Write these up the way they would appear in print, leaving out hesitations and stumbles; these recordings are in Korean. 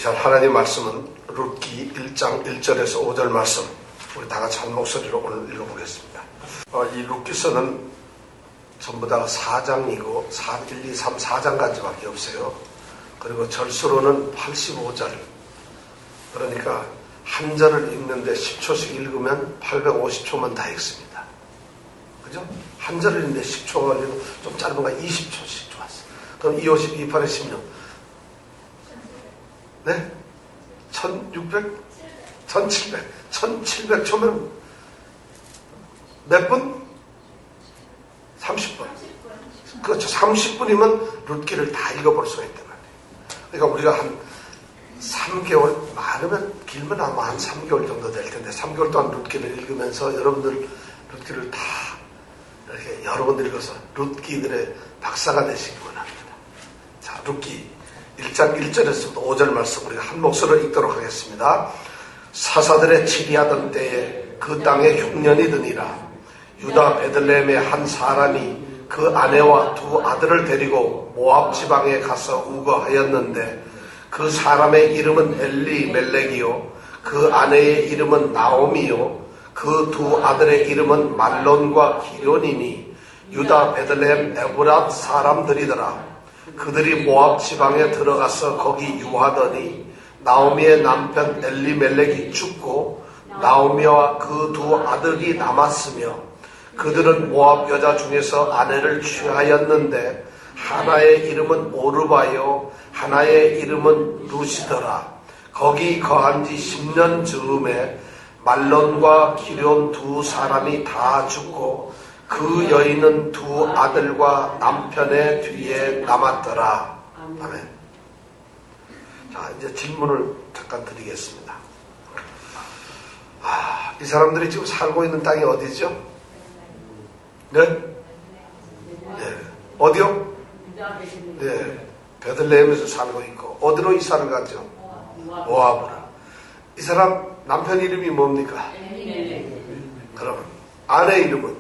자, 하나님 말씀은 룻기 1장 1절에서 5절 말씀, 우리 다 같이 한 목소리로 오늘 읽어보겠습니다. 이 룻기서는 전부 다 4장이고 1, 2, 3, 4장까지밖에 없어요. 그리고 절수로는 85절. 그러니까 한 절을 읽는데 10초씩 읽으면 850초만 다 읽습니다. 그죠? 한 절을 읽는데 10초 걸리고 좀 짧은 거 20초씩 좋았어. 그럼 250, 28에 16. 네? 1600? 1700. 1700초면 몇 분? 30분. 그렇죠. 30분이면 룻기를 다 읽어볼 수가 있단 말이에요. 그러니까 우리가 한 3개월, 많으면 길면 아마 한 3개월 정도 될 텐데 3개월 동안 룻기를 읽으면서 여러분들 룻기를 다 이렇게 여러 번 읽어서 룻기들의 박사가 되시기 원합니다. 자, 룻기 1장 1절에서부터 5절 말씀 우리가 한 목소리로 읽도록 하겠습니다. 사사들의 치리하던 때에 그 땅에 흉년이 드니라. 유다 베들레헴의 한 사람이 그 아내와 두 아들을 데리고 모압 지방에 가서 우거하였는데 그 사람의 이름은 엘리멜렉이요 그 아내의 이름은 나오미요 그 두 아들의 이름은 말론과 기련이니 유다 베들레헴 에브랏 사람들이더라. 그들이 모압 지방에 들어가서 거기 유하더니 나오미의 남편 엘리멜렉이 죽고 나오미와 그 두 아들이 남았으며 그들은 모압 여자 중에서 아내를 취하였는데 하나의 이름은 오르바요 하나의 이름은 루시더라. 거기 거한 지 10년 즈음에 말론과 기련 두 사람이 다 죽고 그 여인은 두 아들과 남편의 뒤에 남았더라. 아멘. 자, 이제 질문을 잠깐 드리겠습니다. 이 사람들이 지금 살고 있는 땅이 어디죠? 네? 네. 어디요? 네. 베들레헴에서 살고 있고 어디로 이사를 갔죠? 모압으로. 이 사람 남편 이름이 뭡니까? 그럼 아내 이름은?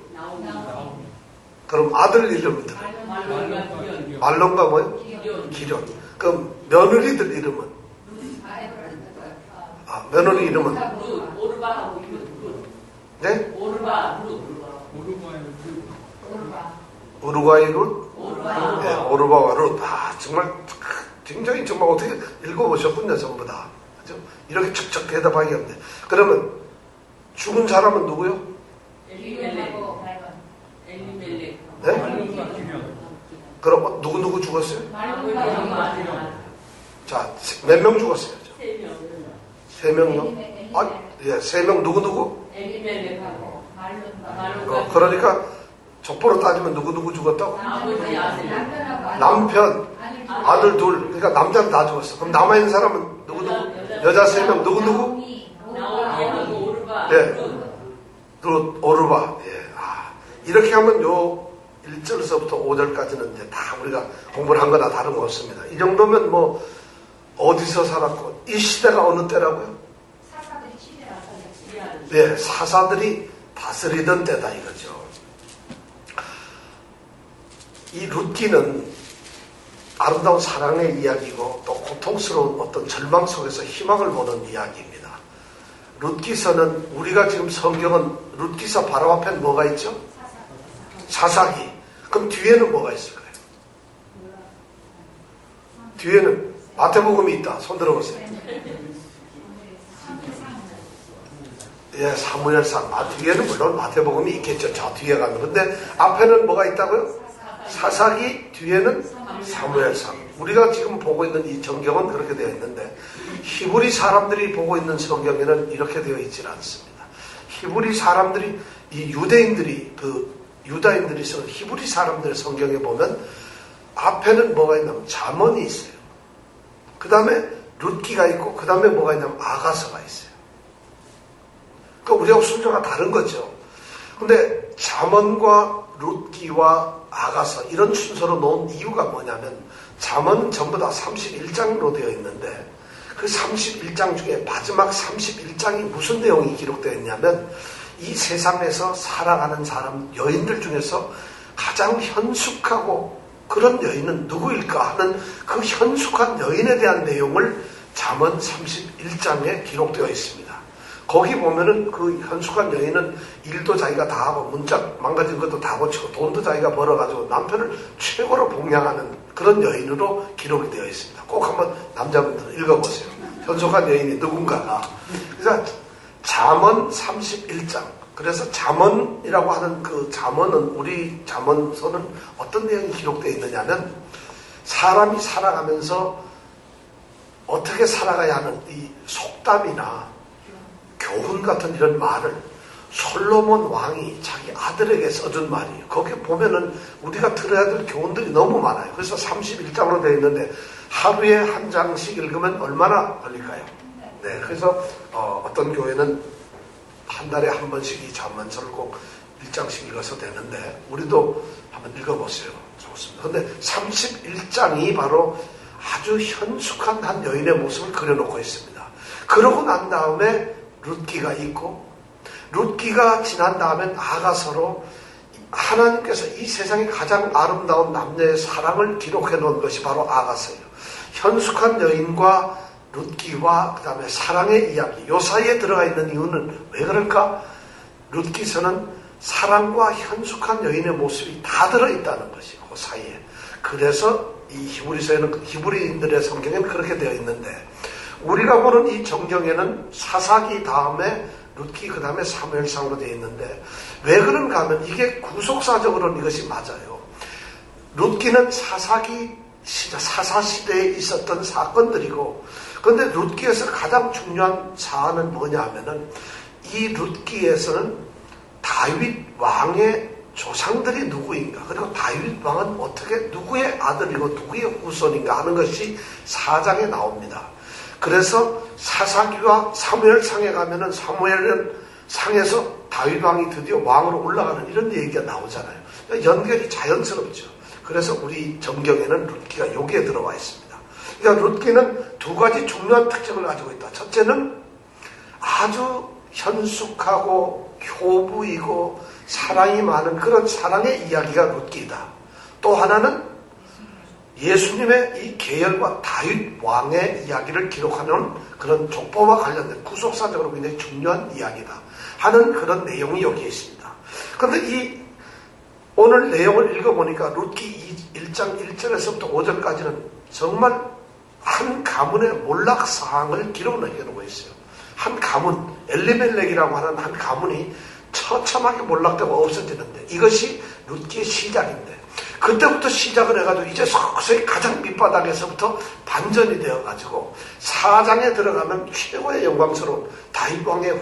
그럼 아들 이름은? 말론과 뭐요? 기련. 그럼 며느리들 이름은? 며느리 이름은? 네? 우루과이 룻? 네, 오르바와 룻. 정말 굉장히 정말 어떻게 읽어보셨군요, 전부 다. 그죠? 이렇게 척척 대답하기 없네. 그러면 죽은 사람은 누구요? 엘리멜렉. 네? 그럼 누구 죽었어요? 자, 몇 명 죽었어요? 3명요? 예, 3명 누구? 엘리멜렉하고 그러니까 족보로 따지면 누구 죽었다고? 남편, 아들 둘. 그러니까 남자는 다 죽었어. 그럼 남아있는 사람은 누구? 여자 3명 누구? 네. 오르바. 예. 이렇게 하면 요 1절에서부터 5절까지는 이제 다 우리가 공부를 한 거나 다름없습니다. 이 정도면 뭐 어디서 살았고 이 시대가 어느 때라고요? 네, 사사들이 다스리던 때다 이거죠. 이 룻기는 아름다운 사랑의 이야기고 또 고통스러운 어떤 절망 속에서 희망을 보는 이야기입니다. 룻기서는 우리가 지금 성경은 룻기서 바로 앞에 뭐가 있죠? 사사기. 그럼 뒤에는 뭐가 있을까요? 뒤에는 마태복음이 있다. 손 들어보세요. 예, 사무엘상. 뒤에는 물론 마태복음이 있겠죠. 저 뒤에 가면. 근데 앞에는 뭐가 있다고요? 사사기, 뒤에는 사무엘상. 우리가 지금 보고 있는 이 성경은 그렇게 되어 있는데 히브리 사람들이 보고 있는 성경에는 이렇게 되어 있지 않습니다. 히브리 사람들이 이 유대인들이 유다인들이 쓰는 히브리 사람들의 성경에 보면 앞에는 뭐가 있냐면 잠언이 있어요. 그 다음에 룻기가 있고 그 다음에 뭐가 있냐면 아가서가 있어요. 그러니까 우리하고 순서가 다른 거죠. 근데 잠언과 룻기와 아가서 이런 순서로 놓은 이유가 뭐냐면 잠언은 전부 다 31장으로 되어 있는데 그 31장 중에 마지막 31장이 무슨 내용이 기록되어 있냐면 이 세상에서 살아가는 사람 여인들 중에서 가장 현숙하고 그런 여인은 누구일까 하는 그 현숙한 여인에 대한 내용을 잠언 31장에 기록되어 있습니다. 거기 보면은 그 현숙한 여인은 일도 자기가 다 하고 문짝 망가진 것도 다 고치고 돈도 자기가 벌어가지고 남편을 최고로 봉양하는 그런 여인으로 기록이 되어 있습니다. 꼭 한번 남자분들 읽어보세요. 현숙한 여인이 누군가. 그래서 잠언 31장. 그래서 잠언이라고 하는 그 잠언은 우리 잠언서는 어떤 내용이 기록되어 있느냐면 사람이 살아가면서 어떻게 살아가야 하는 이 속담이나 교훈 같은 이런 말을 솔로몬 왕이 자기 아들에게 써준 말이에요. 거기 보면은 우리가 들어야 될 교훈들이 너무 많아요. 그래서 31장으로 되어 있는데 하루에 한 장씩 읽으면 얼마나 걸릴까요? 네, 그래서 어떤 교회는 한 달에 한 번씩 이 잠언서를 꼭 1장씩 읽어서 되는데 우리도 한번 읽어보세요. 좋습니다. 근데 31장이 바로 아주 현숙한 한 여인의 모습을 그려놓고 있습니다. 그러고 난 다음에 룻기가 있고 룻기가 지난 다음엔 아가서로 하나님께서 이 세상에 가장 아름다운 남녀의 사랑을 기록해 놓은 것이 바로 아가서예요. 현숙한 여인과 룻기와 그 다음에 사랑의 이야기 요 사이에 들어가 있는 이유는 왜 그럴까? 룻기서는 사랑과 현숙한 여인의 모습이 다 들어있다는 것이 그 사이에. 그래서 이 히브리서에는 히브리인들의 성경에는 그렇게 되어 있는데 우리가 보는 이 정경에는 사사기 다음에 룻기 그 다음에 사무엘상으로 되어 있는데 왜 그런가 하면 이게 구속사적으로는 이것이 맞아요. 룻기는 사사시대에 있었던 사건들이고 그런데 룻기에서 가장 중요한 사안은 뭐냐 하면은 이 룻기에서는 다윗 왕의 조상들이 누구인가 그리고 다윗 왕은 어떻게 누구의 아들이고 누구의 후손인가 하는 것이 4장에 나옵니다. 그래서 사사기와 사무엘상에 가면은 사무엘은 상에서 다윗 왕이 드디어 왕으로 올라가는 이런 얘기가 나오잖아요. 연결이 자연스럽죠. 그래서 우리 정경에는 룻기가 여기에 들어와 있습니다. 그러니까 룻기는 두 가지 중요한 특징을 가지고 있다. 첫째는 아주 현숙하고 효부이고 사랑이 많은 그런 사랑의 이야기가 룻기이다. 또 하나는 예수님의 이 계열과 다윗 왕의 이야기를 기록하는 그런 족보와 관련된 구속사적으로 굉장히 중요한 이야기다 하는 그런 내용이 여기에 있습니다. 그런데 이 오늘 내용을 읽어보니까 룻기 1장 1절에서부터 5절까지는 정말 한 가문의 몰락사항을 기록해놓고 있어요. 한 가문, 엘리멜렉이라고 하는 한 가문이 처참하게 몰락되고 없어지는데 이것이 룻기의 시작인데 그때부터 시작을 해가지고 이제 서서히 가장 밑바닥에서부터 반전이 되어가지고 4장에 들어가면 최고의 영광스러운 다윗왕의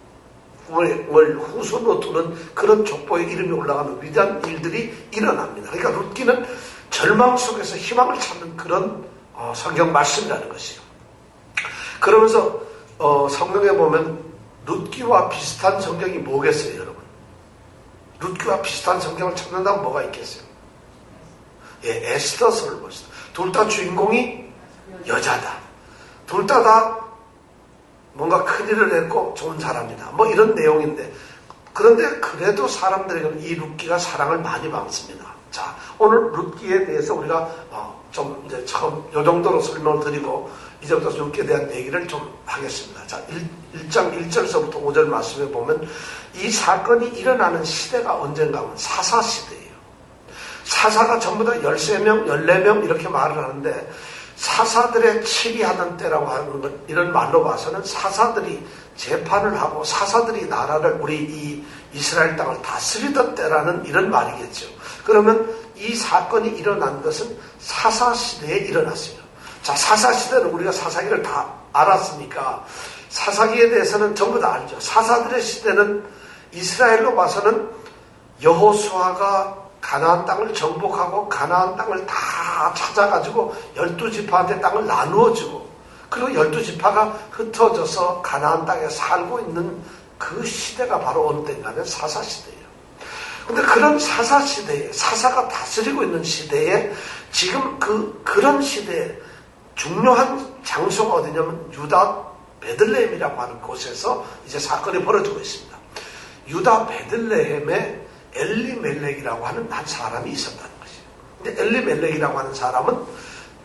후손으로 두는 그런 족보의 이름이 올라가는 위대한 일들이 일어납니다. 그러니까 룻기는 절망 속에서 희망을 찾는 그런 성경 말씀이라는 것이에요. 그러면서 성경에 보면 룻기와 비슷한 성경이 뭐겠어요, 여러분? 룻기와 비슷한 성경을 찾는다면 뭐가 있겠어요? 예, 에스더서를 보시다. 둘 다 주인공이 여자다. 둘 다 뭔가 큰일을 했고 좋은 사람이다. 뭐 이런 내용인데 그런데 그래도 사람들에게는 이 룻기가 사랑을 많이 받습니다. 자, 오늘 룻기에 대해서 우리가 좀 이제 처음 요 정도로 설명을 드리고 이제부터 룻기에 대한 얘기를 좀 하겠습니다. 자, 1장 1절에서부터 5절 말씀에 보면 이 사건이 일어나는 시대가 언젠가 하면 사사시대예요. 사사가 전부 다 13명, 14명 이렇게 말을 하는데 사사들의 치리하던 때라고 하는 것, 이런 말로 봐서는 사사들이 재판을 하고 사사들이 나라를 우리 이 이스라엘 땅을 다스리던 때라는 이런 말이겠죠. 그러면 이 사건이 일어난 것은 사사시대에 일어났어요. 자, 사사시대는 우리가 사사기를 다 알았으니까 사사기에 대해서는 전부 다 알죠. 사사들의 시대는 이스라엘로 봐서는 여호수아가 가나안 땅을 정복하고 가나안 땅을 다 찾아가지고 12지파한테 땅을 나누어주고 그리고 12지파가 흩어져서 가나안 땅에 살고 있는 그 시대가 바로 어느 때인가 하면 사사시대예요. 근데 그런 사사시대에 사사가 다스리고 있는 시대에 지금 그런 시대에 중요한 장소가 어디냐면 유다 베들레헴이라고 하는 곳에서 이제 사건이 벌어지고 있습니다. 유다 베들레헴에 엘리멜렉이라고 하는 한 사람이 있었다는 것이에요. 근데 엘리멜렉이라고 하는 사람은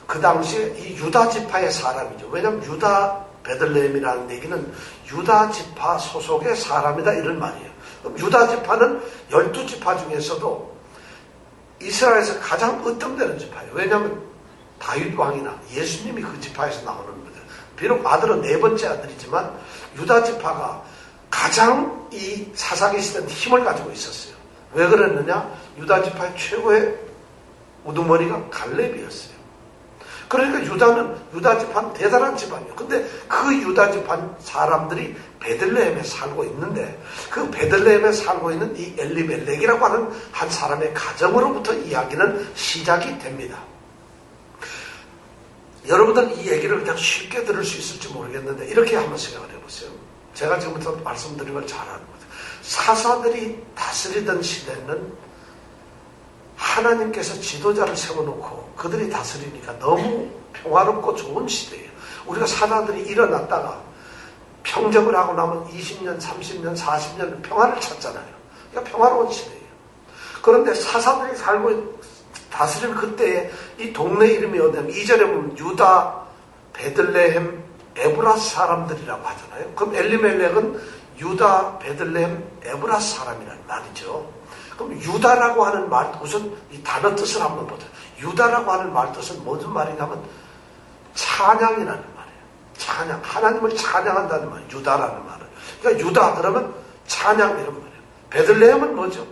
그 당시에 이 유다 지파의 사람이죠. 왜냐하면 유다 베들레헴이라는 얘기는 유다 지파 소속의 사람이다 이런 말이에요. 그럼 유다 지파는 12지파 중에서도 이스라엘에서 가장 으뜸되는 지파예요. 왜냐하면 다윗 왕이나 예수님이 그 지파에서 나오는 거예요. 비록 아들은 4번째 아들이지만 유다 지파가 가장 이 사사기 시대는 힘을 가지고 있었어요. 왜 그랬느냐? 유다 지파의 최고의 우두머리가 갈렙이었어요. 그러니까 유다 지파는 대단한 집안이에요. 근데 그 유다 지파 사람들이 베들레헴에 살고 있는데 그 베들레헴에 살고 있는 이 엘리멜렉이라고 하는 한 사람의 가정으로부터 이야기는 시작이 됩니다. 여러분들 이 얘기를 그냥 쉽게 들을 수 있을지 모르겠는데 이렇게 한번 생각을 해보세요. 제가 지금부터 말씀드린 걸 잘 아는 거죠. 사사들이 다스리던 시대는 하나님께서 지도자를 세워놓고 그들이 다스리니까 너무 평화롭고 좋은 시대예요. 우리가 사사들이 일어났다가 평정을 하고 나면 20년, 30년, 40년 평화를 찾잖아요. 그러니까 평화로운 시대예요. 그런데 사사들이 살고 다스리는 그때에 이 동네 이름이 어디냐면 2절에 보면 유다, 베들레헴, 에브라스 사람들이라고 하잖아요. 그럼 엘리멜렉은 유다, 베들레헴, 에브라스 사람이라는 말이죠. 그럼 유다라고 하는 말 우선 이 단어 뜻을 한번 보자. 유다라고 하는 말 뜻은 무슨 말이냐면 찬양이라는 말이에요. 찬양, 하나님을 찬양한다는 말이에요. 유다라는 말은. 그러니까 유다 그러면 찬양 이런 말이에요. 베들레헴은 뭐죠?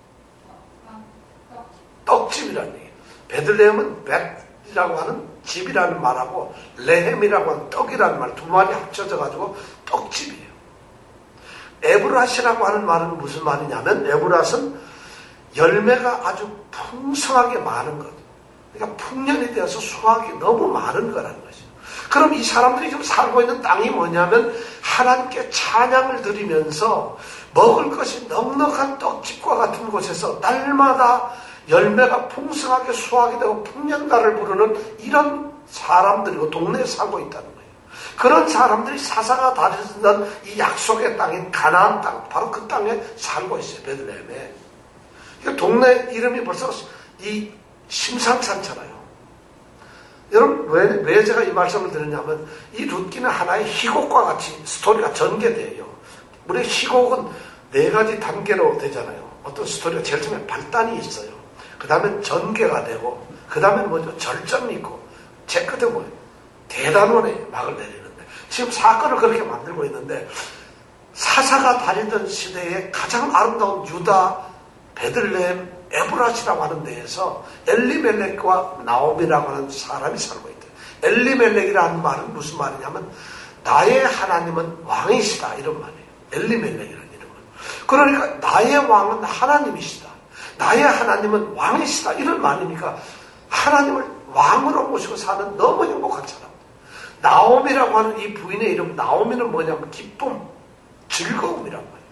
떡집이라는 얘기예요. 베들레헴은 백이라고 하는 집이라는 말하고 레헴이라고 하는 떡이라는 말 두 말이 합쳐져 가지고 떡집이에요. 에브라시라고 하는 말은 무슨 말이냐면 에브라스는 열매가 아주 풍성하게 많은 것. 그러니까 풍년이 되어서 수확이 너무 많은 거라는 거죠. 그럼 이 사람들이 지금 살고 있는 땅이 뭐냐면 하나님께 찬양을 드리면서 먹을 것이 넉넉한 떡집과 같은 곳에서 날마다 열매가 풍성하게 수확이 되고 풍년가를 부르는 이런 사람들이고 동네에 살고 있다는 거예요. 그런 사람들이 사사가 다니던 이 약속의 땅인 가나안 땅, 바로 그 땅에 살고 있어요. 베들레헴에. 동네 이름이 벌써 이 심상찮잖아요. 여러분 왜 제가 이 말씀을 드렸냐면 이 룻기는 하나의 희곡과 같이 스토리가 전개돼요. 우리 희곡은 4가지 단계로 되잖아요. 어떤 스토리가 제일 처음에 발단이 있어요. 그 다음에 전개가 되고 그 다음에 뭐죠? 절정이 있고 제 끝에 뭐예요? 대단원의 막을 내리는데 지금 사건을 그렇게 만들고 있는데 사사가 다니던 시대에 가장 아름다운 유다, 베들레헴, 에브라시라고 하는 데에서 엘리멜렉과 나오미라고 하는 사람이 살고 있대요. 엘리멜렉이라는 말은 무슨 말이냐면 나의 하나님은 왕이시다 이런 말이에요. 엘리멜렉이라는 이름은. 그러니까 나의 왕은 하나님이시다. 나의 하나님은 왕이시다 이런 말이니까 하나님을 왕으로 모시고 사는 너무 행복한 사람. 나오미라고 하는 이 부인의 이름 나오미는 뭐냐면 기쁨, 즐거움이란 말이에요.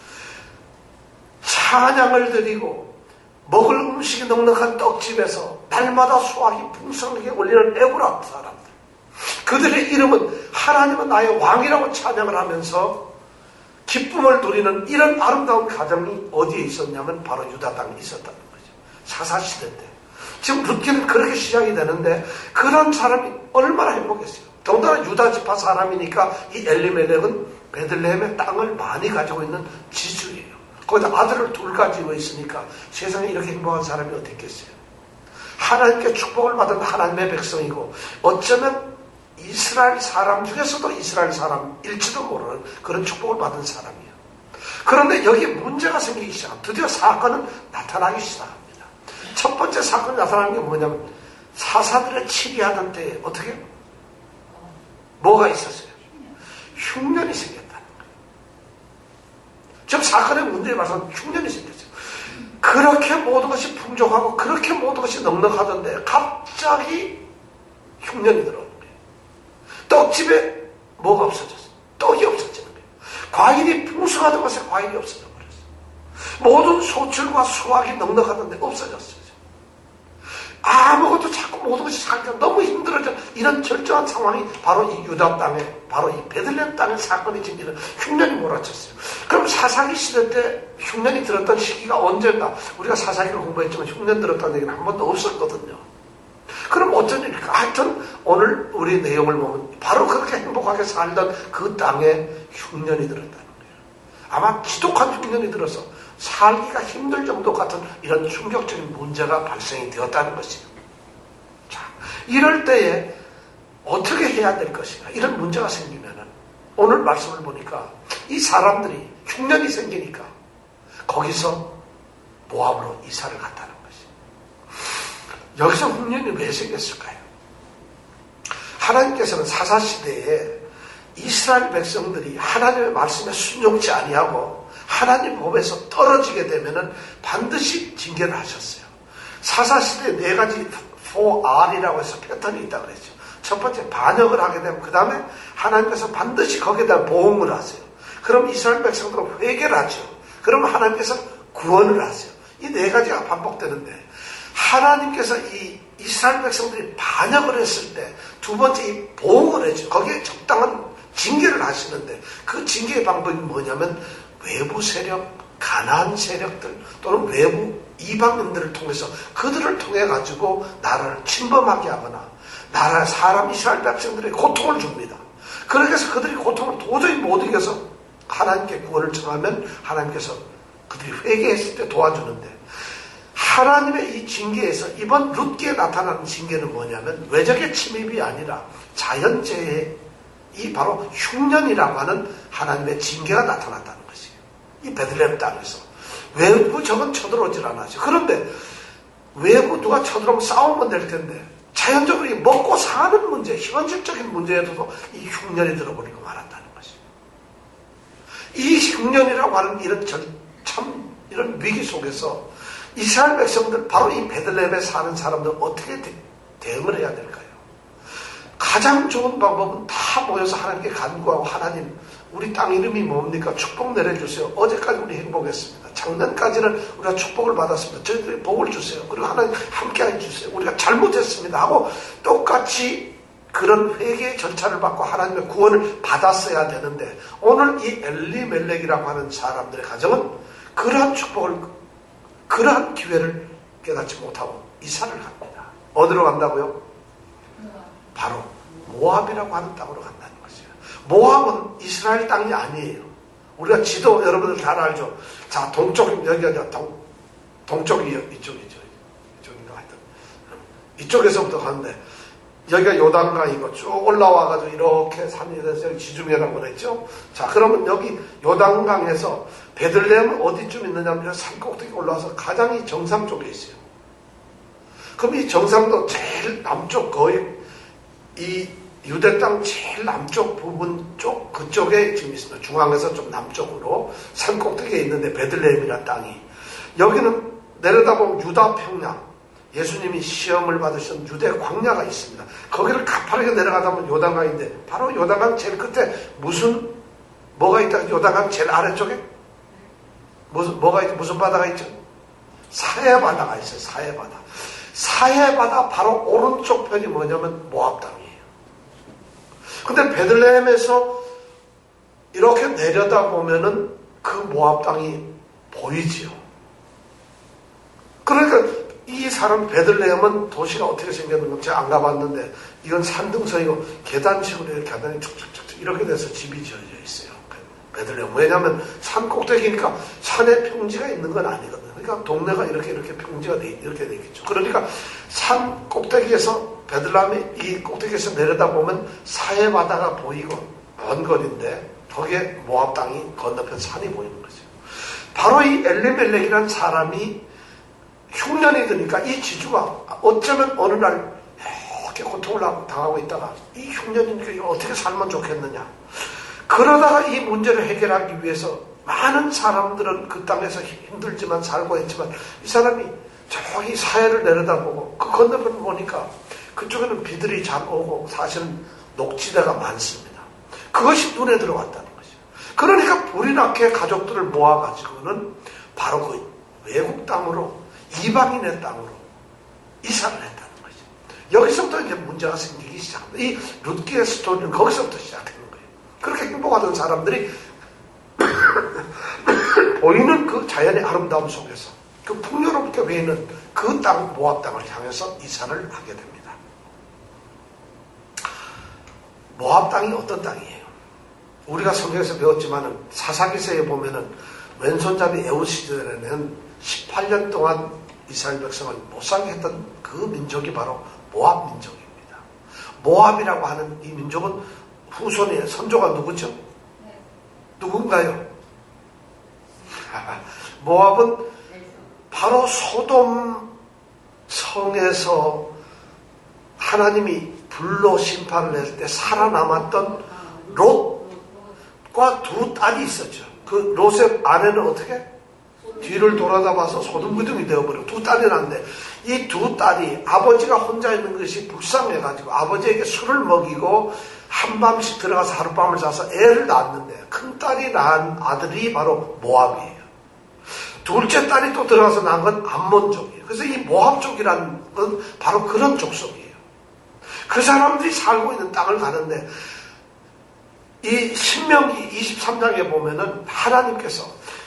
찬양을 드리고 먹을 음식이 넉넉한 떡집에서 날마다 수확이 풍성하게 올리는 에브라 사람들. 그들의 이름은 하나님은 나의 왕이라고 찬양을 하면서 기쁨을 누리는 이런 아름다운 가정이 어디에 있었냐면 바로 유다 땅에 있었다는 거죠. 사사시대 때. 지금 룻기는 그렇게 시작이 되는데 그런 사람이 얼마나 행복했어요. 더군다나 유다 지파 사람이니까 이 엘리멜렉은 베들레헴의 땅을 많이 가지고 있는 지주예요. 거기다 아들을 2 가지고 있으니까 세상에 이렇게 행복한 사람이 어디 있겠어요. 하나님께 축복을 받은 하나님의 백성이고 어쩌면 이스라엘 사람 중에서도 이스라엘 사람일지도 모르는 그런 축복을 받은 사람이에요. 그런데 여기에 문제가 생기기 시작합니다. 드디어 사건은 나타나기 시작합니다. 첫 번째 사건이 나타나는 게 뭐냐면 사사들의 치리하던 때에 어떻게 뭐가 있었어요? 흉년이 생겼다는 거예요. 지금 사건의 문제에 봐서 흉년이 생겼어요. 그렇게 모든 것이 풍족하고 그렇게 모든 것이 넉넉하던데 갑자기 흉년이 들어오는 거예요. 떡집에 뭐가 없어졌어요? 떡이 없어지는 거예요. 과일이 풍성하던 것에 과일이 없어져 버렸어요. 모든 소출과 수확이 넉넉하던데 없어졌어요. 아무것도 자꾸 모든 것이 살기가 너무 힘들어져. 이런 절정한 상황이 바로 이 유다 땅에, 바로 이 베들레헴 땅에 사건이 생기는 흉년이 몰아쳤어요. 그럼 사사기 시대 때 흉년이 들었던 시기가 언제인가? 우리가 사사기를 공부했지만 흉년 들었다는 얘기는 한 번도 없었거든요. 그럼 어떤 일일까? 하여튼 오늘 우리 내용을 보면 바로 그렇게 행복하게 살던 그 땅에 흉년이 들었다는 거예요. 아마 지독한 흉년이 들어서 살기가 힘들 정도 같은 이런 충격적인 문제가 발생이 되었다는 것이에요. 자, 이럴 때에 어떻게 해야 될 것인가? 이런 문제가 생기면은 오늘 말씀을 보니까 이 사람들이 흉년이 생기니까 거기서 모압으로 이사를 갔다는 것이에요. 여기서 흉년이 왜 생겼을까요? 하나님께서는 사사시대에 이스라엘 백성들이 하나님의 말씀에 순종치 아니하고 하나님 법에서 떨어지게 되면은 반드시 징계를 하셨어요. 사사시대에 4가지 4R이라고 해서 패턴이 있다고 그랬죠. 첫 번째, 반역을 하게 되면 그 다음에 하나님께서 반드시 거기에 대한 보응을 하세요. 그럼 이스라엘 백성들은 회개를 하죠. 그럼 하나님께서 구원을 하세요. 이 4가지가 반복되는데 하나님께서 이 이스라엘 백성들이 반역을 했을 때 두 번째 이 보응을 해죠. 거기에 적당한 징계를 하시는데 그 징계의 방법이 뭐냐면 외부 세력, 가나안 세력들 또는 외부 이방인들을 통해서 그들을 통해 가지고 나라를 침범하게 하거나 나라 사람 이스라엘 백성들에게 고통을 줍니다. 그렇게 해서 그들이 고통을 도저히 못 이겨서 하나님께 구원을 청하면 하나님께서 그들이 회개했을 때 도와주는데 하나님의 이 징계에서 이번 룻기에 나타나는 징계는 뭐냐면 외적의 침입이 아니라 자연재해 이 바로 흉년이라고 하는 하나님의 징계가 나타났다는 것이에요. 이 베들레헴 땅에서 외부 적은 쳐들어오질 않았죠. 그런데 외부 누가 쳐들어오면 싸우면 될 텐데 자연적으로 이 먹고 사는 문제, 현실적인 문제에도 이 흉년이 들어버리고 말았다는 것이에요. 이 흉년이라고 하는 이런 위기 속에서 이스라엘 백성들, 바로 이 베들레헴에 사는 사람들 어떻게 대응을 해야 될까요? 가장 좋은 방법은 다 모여서 하나님께 간구하고 하나님, 우리 땅 이름이 뭡니까? 축복 내려주세요. 어제까지 우리 행복했습니다. 작년까지는 우리가 축복을 받았습니다. 저희들이 복을 주세요. 그리고 하나님 함께 해주세요. 우리가 잘못했습니다 하고 똑같이 그런 회개의 절차를 받고 하나님의 구원을 받았어야 되는데 오늘 이 엘리멜렉이라고 하는 사람들의 가정은 그러한 축복을 그러한 기회를 깨닫지 못하고 이사를 갑니다. 어디로 간다고요? 바로 모압이라고 하는 땅으로 간다는 것이에요. 모압은 이스라엘 땅이 아니에요. 우리가 지도 여러분들 잘 알죠. 자, 동쪽 여기가 동쪽이 이쪽이죠. 이쪽인가 하여튼 이쪽에서부터 가는데 여기가 요단강이고 쭉 올라와가지고 이렇게 산이 돼서 지중해라고 그랬죠. 자, 그러면 여기 요단강에서 베들레헴은 어디쯤 있느냐면 산 꼭대기 올라와서 가장 이 정상 쪽에 있어요. 그럼 이 정상도 제일 남쪽 거의 이 유대 땅 제일 남쪽 부분 쪽 그쪽에 지금 있습니다. 중앙에서 좀 남쪽으로 산 꼭대기에 있는데 베들레헴이라는 땅이 여기는 내려다보면 유다 평양 예수님이 시험을 받으신 유대 광야가 있습니다. 거기를 가파르게 내려가다 보면 요단강인데 바로 요단강 제일 끝에 뭐가 있다? 요단강 제일 아래쪽에 뭐가 있죠? 무슨 바다가 있죠? 사해바다가 있어요. 사해바다. 사해바다 바로 오른쪽 편이 뭐냐면 모압 땅이에요. 근데 베들레헴에서 이렇게 내려다보면은 그 모압 땅이 보이지요. 그러니까 이 사람 베들레헴은 도시가 어떻게 생겼는지 제가 안 가봤는데 이건 산등성이고 계단식으로 이렇게 계단이 쭉쭉쭉 이렇게 돼서 집이 지어져 있어요. 베들레헴. 왜냐하면 산 꼭대기니까 산에 평지가 있는 건 아니거든요. 그러니까 동네가 이렇게 평지가 이렇게 돼 있겠죠. 그러니까 산 꼭대기에서 베들레헴의 이 꼭대기에서 내려다보면 사해바다가 보이고 먼 거리인데 거기에 모압 땅이 건너편 산이 보이는 거죠. 바로 이 엘리멜렉이라는 사람이 흉년이 드니까 이 지주가 어쩌면 어느 날 이렇게 고통을 당하고 있다가 이 흉년이니까 이거 어떻게 살면 좋겠느냐. 그러다가 이 문제를 해결하기 위해서 많은 사람들은 그 땅에서 힘들지만 살고 했지만 이 사람이 저기 사해를 내려다보고 그 건너편 보니까 그쪽에는 비들이 잘 오고 사실은 녹지대가 많습니다. 그것이 눈에 들어왔다는 거죠. 그러니까 불이 나게 가족들을 모아가지고는 바로 그 외국 땅으로 이방인의 땅으로 이사를 했다는 거죠. 여기서부터 이제 문제가 생기기 시작합니다. 이 룻기의 스토리는 거기서부터 시작하는 거예요. 그렇게 행복하던 사람들이 보이는 그 자연의 아름다움 속에서 그 풍요롭게 보이는 그 땅, 모압 땅을 향해서 이사를 하게 됩니다. 모압 땅이 어떤 땅이에요? 우리가 성경에서 배웠지만은 사사기서에 보면은 왼손잡이 에웃 시절에는 18년 동안 이스라엘 백성을 못 살게 했던 그 민족이 바로 모압 민족입니다. 모압이라고 하는 이 민족은 후손의 선조가 누구죠? 누군가요? 모압은 바로 소돔 성에서 하나님이 불로 심판을 낼 때 살아남았던 롯과 두 딸이 있었죠. 그 롯의 아내는 어떻게? 뒤를 돌아다 봐서 소돔기둥이 되어버리고 두 딸이 났는데 이 두 딸이 아버지가 혼자 있는 것이 불쌍해가지고 아버지에게 술을 먹이고 한밤씩 들어가서 하룻밤을 자서 애를 낳았는데 큰 딸이 낳은 아들이 바로 모압이에요. 둘째 딸이 또 들어가서 낳은 건 암몬족이에요. 그래서 이 모압족이라는 건 바로 그런 족속이에요. 그 사람들이 살고 있는 땅을 가는데 이 신명기 23장에 보면은 하나님께서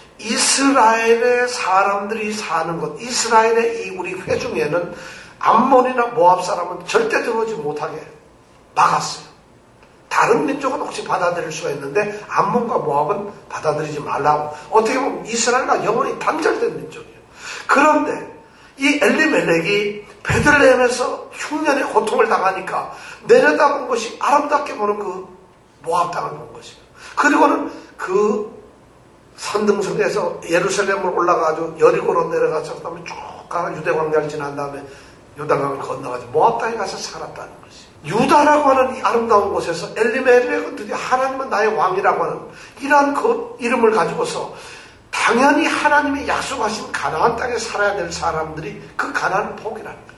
이스라엘의 사람들이 사는 곳, 이스라엘의 이 우리 회중에는 암몬이나 모압 사람은 절대 들어오지 못하게 막았어요. 다른 민족은 혹시 받아들일 수가 있는데 암몬과 모압은 받아들이지 말라고. 어떻게 보면 이스라엘과 영원히 단절된 민족이에요. 그런데 이 엘리멜렉이 베들레헴에서 흉년의 고통을 당하니까 내려다본 것이 아름답게 보는 그 모압 땅을 본 것이에요. 그리고는 그 산등성에서 예루살렘으로 올라가가지고 여리고로 내려가서 그다음에 쭉 가 유대 광야를 지난 다음에 요단강을 건너가지고 모압 땅에 가서 살았다는 것이에요. 유다라고 하는 이 아름다운 곳에서 엘리멜렉은 드디어 하나님은 나의 왕이라고 하는 이러한 그 이름을 가지고서 당연히 하나님이 약속하신 가나안 땅에 살아야 될 사람들이 그 가나안을 포기하는 거예요.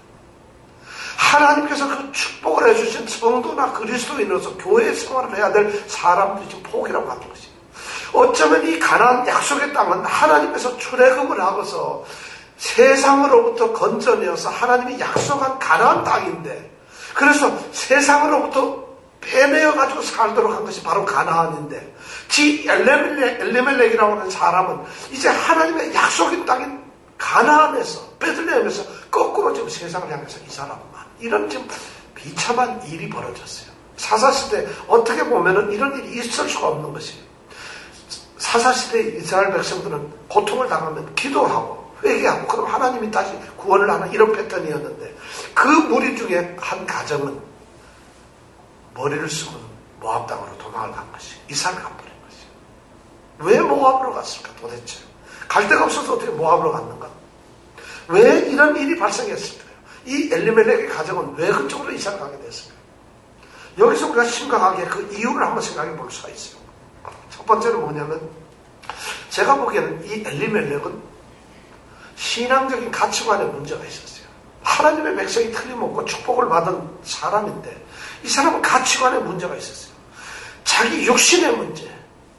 하나님께서 그 축복을 해주신 성도나 그리스도인으로서 교회 생활을 해야 될 사람들이 지금 포기라고 하는 것이에요. 어쩌면 이 가나안 약속의 땅은 하나님께서 출애굽을 하고서 세상으로부터 건져내어서 하나님이 약속한 가나안 땅인데 그래서 세상으로부터 빼내어가지고 살도록 한 것이 바로 가나안인데 엘리멜렉이라고 하는 사람은 이제 하나님의 약속인 땅인 가나안에서 베들레헴에서 거꾸로 지금 세상을 향해서 이사라고만 이런 지금 비참한 일이 벌어졌어요. 사사시대 어떻게 보면은 이런 일이 있을 수가 없는 것이에요. 사사시대 이스라엘 백성들은 고통을 당하면 기도하고 회개하고 그럼 하나님이 다시 구원을 하는 이런 패턴이었는데 그 무리 중에 한 가정은 머리를 쓰고 모압 땅으로 도망을 간 것이 이삭을 가버린 것이. 왜 모압으로 갔을까 도대체? 갈 데가 없어서 어떻게 모압으로 갔는가? 왜 이런 일이 발생했을까요? 이 엘리멜렉의 가정은 왜 그쪽으로 이삭을 가게 됐을까요? 여기서 우리가 심각하게 그 이유를 한번 생각해 볼 수가 있어요. 첫 번째는 뭐냐면 제가 보기에는 이 엘리멜렉은 신앙적인 가치관에 문제가 있었어요. 하나님의 백성이 틀림없고 축복을 받은 사람인데 이 사람은 가치관에 문제가 있었어요. 자기 육신의 문제,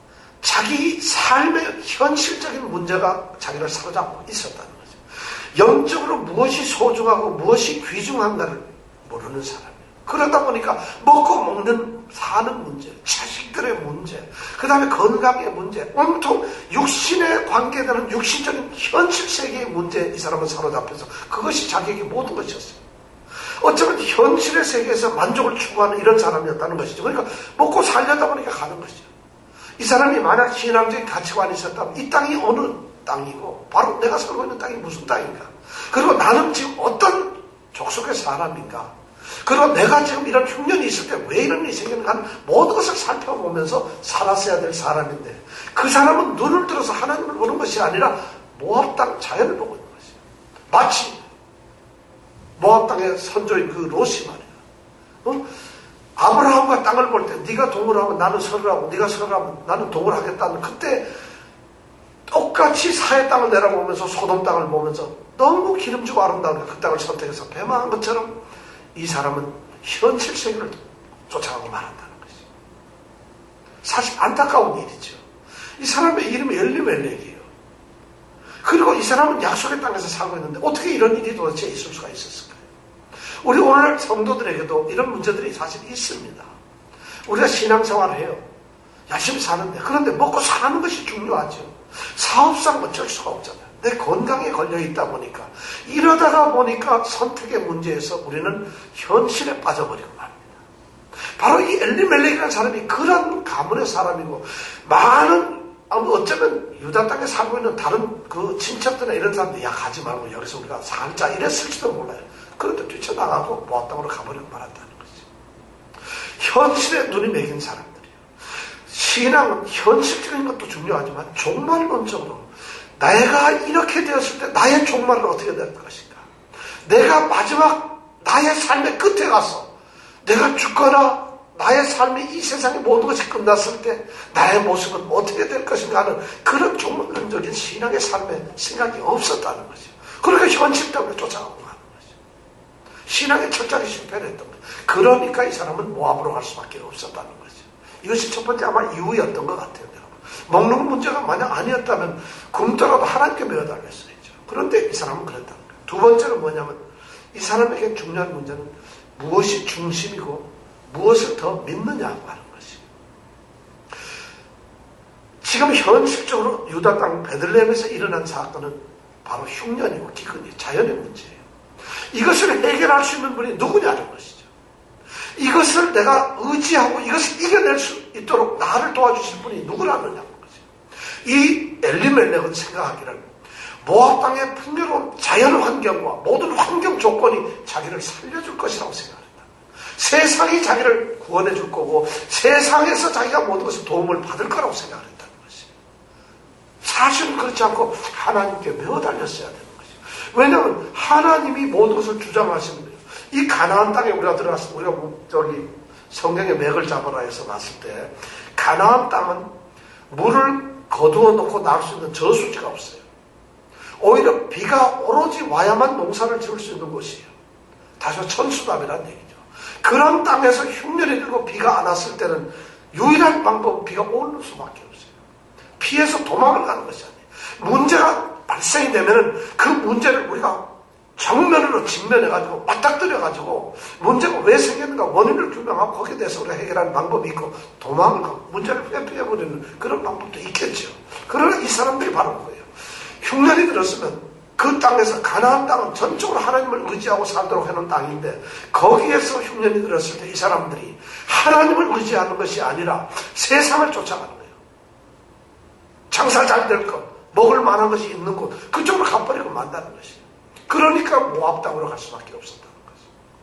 자기 삶의 현실적인 문제가 자기를 사로잡고 있었다는 거죠. 영적으로 무엇이 소중하고 무엇이 귀중한가를 모르는 사람이에요. 그러다 보니까 먹고 먹는 사는 문제, 자식들의 문제, 그 다음에 건강의 문제, 온통 육신에 관계되는 육신적인 현실 세계의 문제에 이 사람은 사로잡혀서 그것이 자기에게 모든 것이었어요. 어쩌면 현실의 세계에서 만족을 추구하는 이런 사람이었다는 것이죠. 그러니까 먹고 살려다 보니까 가는 것이죠. 이 사람이 만약 신앙적인 가치관이 있었다면 이 땅이 어느 땅이고 바로 내가 살고 있는 땅이 무슨 땅인가, 그리고 나는 지금 어떤 족속의 사람인가, 그리고 내가 지금 이런 흉년이 있을 때 왜 이런 일이 생기는가 하는 모든 것을 살펴보면서 살았어야 될 사람인데 그 사람은 눈을 들어서 하나님을 보는 것이 아니라 모압 땅 자연을 보고 있는 것이에요. 마치 모압 땅의 선조인 그 롯이 말이야. 아브라함과 땅을 볼 때 네가 동을 하면 나는 설을 하고 네가 설을 하면 나는 동을 하겠다는 그때 똑같이 사해 땅을 내려보면서 소돔 땅을 보면서 너무 기름지고 아름다운 그 땅을 선택해서 배망한 것처럼 이 사람은 현실 세계를 쫓아가고 말한다는 것이죠. 사실 안타까운 일이죠. 이 사람의 이름이 엘리멜렉이에요. 그리고 이 사람은 약속의 땅에서 살고 있는데 어떻게 이런 일이 도대체 있을 수가 있었을까요? 우리 오늘날 성도들에게도 이런 문제들이 사실 있습니다. 우리가 신앙생활을 해요. 열심히 사는데 그런데 먹고 사는 것이 중요하죠. 사업상 어쩔 수가 없잖아요. 내 건강에 걸려있다 보니까 이러다가 보니까 선택의 문제에서 우리는 현실에 빠져버리고 말입니다. 바로 이 엘리멜렉이라는 사람이 그런 가문의 사람이고, 많은 어쩌면 유다 땅에 살고 있는 다른 그 친척들이나 이런 사람들이 야 가지 말고 여기서 우리가 살자 이랬을지도 몰라요. 그런데 뛰쳐나가고 모압 땅으로 가버리고 말았다는 거죠. 현실에 눈이 매긴 사람들이에요. 신앙은 현실적인 것도 중요하지만 종말론적으로 내가 이렇게 되었을 때 나의 종말은 어떻게 될 것인가, 내가 마지막 나의 삶의 끝에 가서 내가 죽거나 나의 삶이 이 세상의 모든 것이 끝났을 때 나의 모습은 어떻게 될 것인가 하는 그런 종말론적인 신앙의 삶에 생각이 없었다는 거죠. 그러니까 현실 때문에 쫓아가고 가는 거죠. 신앙의 철저하게 실패를 했던 거죠. 그러니까 이 사람은 모압으로 갈 수밖에 없었다는 거죠. 이것이 첫 번째 아마 이유였던 것 같아요. 여러분. 먹는 문제가 만약 아니었다면 굶더라도 하나님께 매어달렸어야죠. 그런데 이 사람은 그랬다는 거예요. 두 번째는 뭐냐면 이 사람에게 중요한 문제는 무엇이 중심이고 무엇을 더 믿느냐고 하는 것이. 지금 현실적으로 유다 땅 베들레헴에서 일어난 사건은 바로 흉년이고 기근이 자연의 문제예요. 이것을 해결할 수 있는 분이 누구냐는 것이죠. 이것을 내가 의지하고 이것을 이겨낼 수 있도록 나를 도와주실 분이 누구라느냐는 거죠. 이 엘리멜렉은 생각하기를 모압 땅의 풍요로운 자연 환경과 모든 환경 조건이 자기를 살려줄 것이라고 생각합니다. 세상이 자기를 구원해 줄 거고 세상에서 자기가 모든 것을 도움을 받을 거라고 생각을 했다는 것이에요. 사실은 그렇지 않고 하나님께 매어 달렸어야 되는 것이에요. 왜냐하면 하나님이 모든 것을 주장하시는 거예요. 이 가나안 땅에 우리가 들어갔을 때 우리가 저기 성경의 맥을 잡아라 해서 봤을 때 가나안 땅은 물을 거두어 놓고 나올 수 있는 저수지가 없어요. 오히려 비가 오로지 와야만 농사를 지을 수 있는 곳이에요. 다시 천수답이라는 얘기죠. 그런 땅에서 흉년이 들고 비가 안 왔을 때는 유일한 방법은 비가 오는 수밖에 없어요. 피해서 도망을 가는 것이 아니에요. 문제가 발생이 되면은 그 문제를 우리가 정면으로 직면해가지고 맞닥뜨려가지고 문제가 왜 생겼는가 원인을 규명하고 거기에 대해서 우리가 해결하는 방법이 있고 도망을 가고 문제를 회피해버리는 그런 방법도 있겠죠. 그러나 이 사람들이 바로 그거예요. 흉년이 들었으면 그 땅에서 가나안 땅은 전적으로 하나님을 의지하고 살도록 해놓은 땅인데 거기에서 흉년이 들었을 때 이 사람들이 하나님을 의지하는 것이 아니라 세상을 쫓아가는 거예요. 장사 잘 될 것, 먹을 만한 것이 있는 곳 그쪽으로 가버리고 만다는 것이에요. 그러니까 모압 땅으로 갈 수밖에 없었다는 거죠.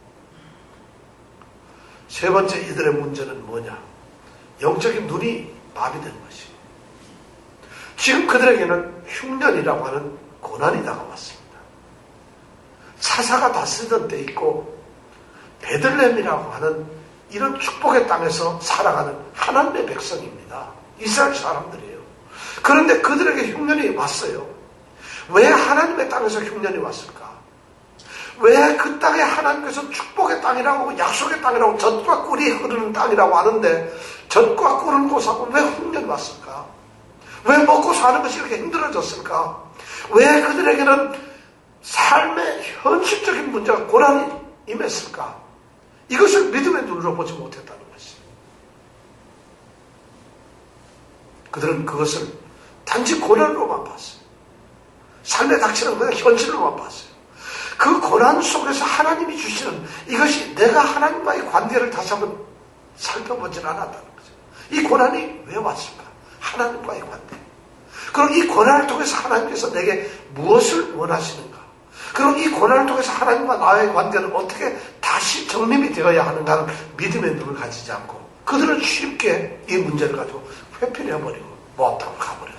세 번째 이들의 문제는 뭐냐? 영적인 눈이 마비된 것이에요. 지금 그들에게는 흉년이라고 하는 고난이 다가왔습니다. 사사가 다스리던 때 있고 베들레헴이라고 하는 이런 축복의 땅에서 살아가는 하나님의 백성입니다. 이스라엘 사람들이에요. 그런데 그들에게 흉년이 왔어요. 왜 하나님의 땅에서 흉년이 왔을까? 왜 그 땅에 하나님께서 축복의 땅이라고 약속의 땅이라고 젖과 꿀이 흐르는 땅이라고 하는데 젖과 꿀은 곳하고 왜 흉년이 왔을까? 왜 먹고 사는 것이 이렇게 힘들어졌을까? 왜 그들에게는 삶의 현실적인 문제가 고난이 임했을까? 이것을 믿음의 눈으로 보지 못했다는 것이. 그들은 그것을 단지 고난으로만 봤어요. 삶에 닥치는 그냥 현실로만 봤어요. 그 고난 속에서 하나님이 주시는 이것이 내가 하나님과의 관계를 다시 한번 살펴보질 않았다는 거죠. 이 고난이 왜 왔을까? 하나님과의 관계. 그럼 이 고난을 통해서 하나님께서 내게 무엇을 원하시는가? 그럼 이 고난을 통해서 하나님과 나의 관계는 어떻게 다시 정립이 되어야 하는가는 믿음의 눈을 가지지 않고 그들은 쉽게 이 문제를 가지고 회피를 해버리고 모압 땅으로 가버렸어요.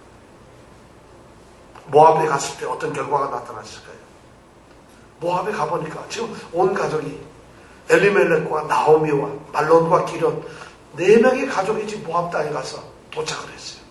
모압에 갔을 때 어떤 결과가 나타났을까요? 모압에 가보니까 지금 온 가족이 엘리멜렉과 나오미와 말론과 기련 4명의 가족이 지금 모압 땅에 가서 도착을 했어요.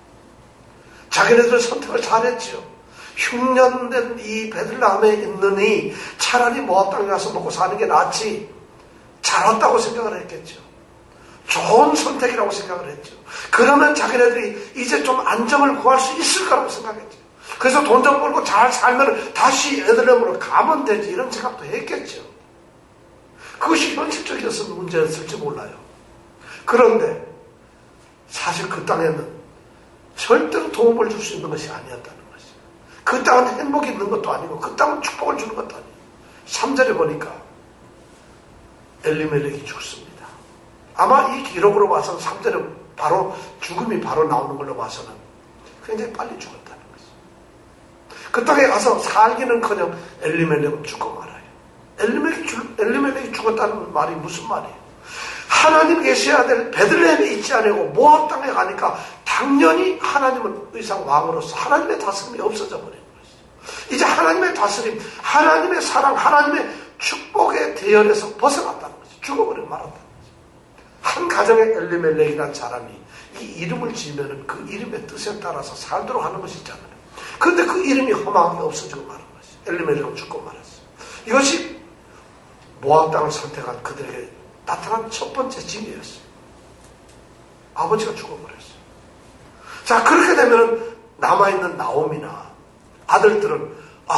자기네들 선택을 잘했죠. 흉년된 이 베들레헴에 있느니 차라리 모압 땅에 가서 먹고 사는 게 낫지. 잘 왔다고 생각을 했겠죠. 좋은 선택이라고 생각을 했죠. 그러면 자기네들이 이제 좀 안정을 구할 수 있을 거라고 생각했죠. 그래서 돈 좀 벌고 잘 살면 다시 베들레헴으로 가면 되지 이런 생각도 했겠죠. 그것이 현실적이어서 문제였을지 몰라요. 그런데 사실 그 땅에는 절대로 도움을 줄 수 있는 것이 아니었다는 것이죠. 그 땅은 행복이 있는 것도 아니고 그 땅은 축복을 주는 것도 아니에요. 3절에 보니까 엘리멜렉이 죽습니다. 아마 이 기록으로 봐서는 3절에 바로 죽음이 바로 나오는 걸로 봐서는 굉장히 빨리 죽었다는 거죠. 그 땅에 가서 살기는커녕 엘리멜렉은 죽고 말아요. 엘리멜렉이 죽었다는 말이 무슨 말이에요? 하나님 계셔야 될 베들레헴에 있지 않고 모압 땅에 가니까 당연히 하나님은 의상 왕으로서 하나님의 다스림이 없어져 버린 것이죠. 이제 하나님의 다스림, 하나님의 사랑, 하나님의 축복의 대열에서 벗어났다는 거죠. 죽어버리고 말았다는 거죠. 한 가정에 엘리멜렉이라는 사람이 이 이름을 지으면 그 이름의 뜻에 따라서 살도록 하는 것이 있잖아요. 그런데 그 이름이 허망하게 없어지고 마는 것이죠. 엘리멜렉은 죽고 말았어요. 이것이 모압 땅을 선택한 그들에게 나타난 첫 번째 징이었어요. 아버지가 죽어버렸어요. 자, 그렇게 되면 남아있는 나오미나 아들들은